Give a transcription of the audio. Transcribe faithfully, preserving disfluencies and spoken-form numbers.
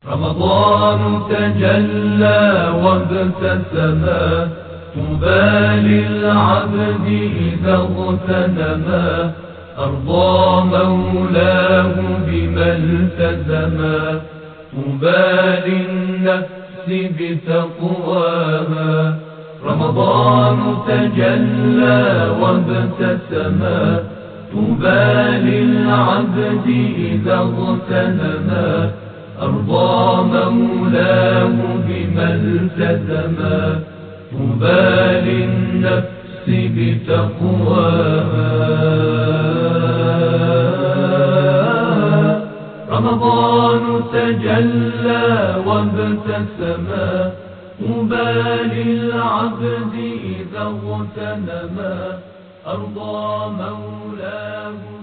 رمضان تجلى وابتسما، طوبى للعبد إذا اغتنما، أرضى مولاه بما التزما، طوبى للنفس بتقواها. رمضان تجلى وابتسما، طوبى للعبد إذا اغتنما، أرضى مولاه بما التزما، طوبى للنفس بتقواها. رمضان تجلى وابتسما، طوبى للعبد إذا اغتنما، أرضى مولاه